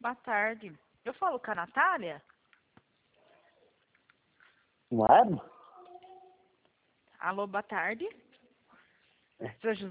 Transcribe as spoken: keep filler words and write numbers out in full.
Boa tarde. Eu falo com a Natália? Não é? Alô, boa tarde. É. Seu José?